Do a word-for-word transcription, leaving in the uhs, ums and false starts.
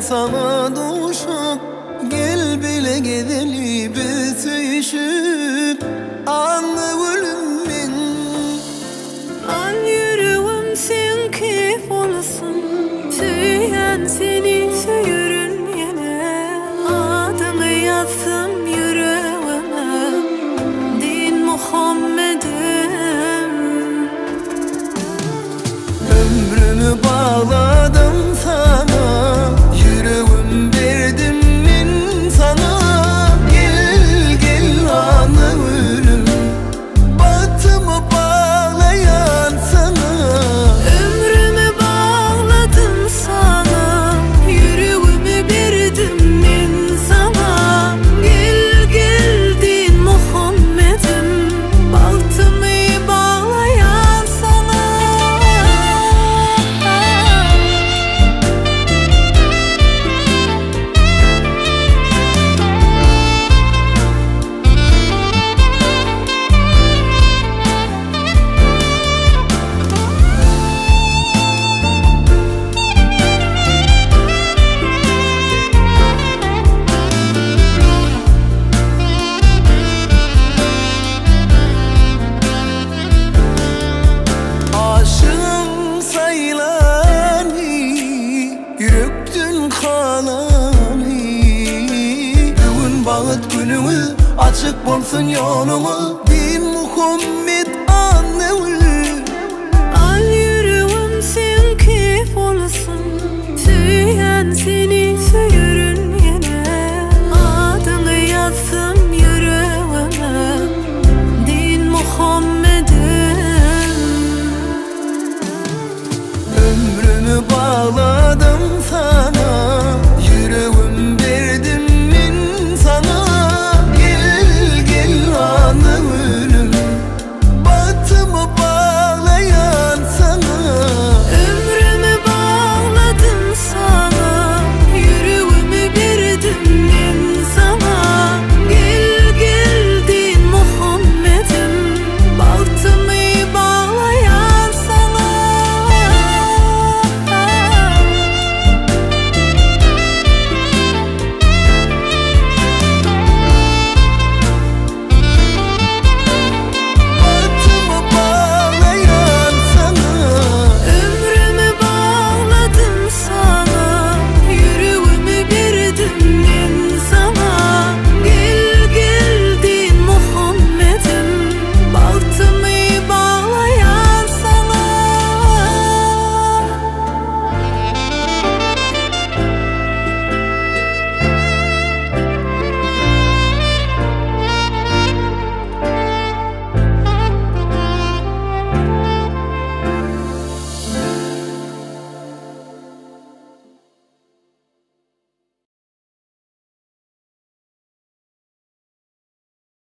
sana duşup, gel bile gedeli bütüşüp, anlı ölümün. An yüreğim senki olsun, süyen seni süyürün yine. Adını yazsam yüreğime, din Muhammed'im. Ömrümü bağladım sana, yüreğim verdim min sana. Gel gel anı ölüm, batımı bağlayan sana. Ömrümü bağladım sana, yüreğimi verdim min sana. Gel gel din Muhammed'im, bahtımı bağlayan sana. Aşığım saylani, yürektün kanani. Bugün bağıt günümü, açık bolsun yolumuz, din Muhammed.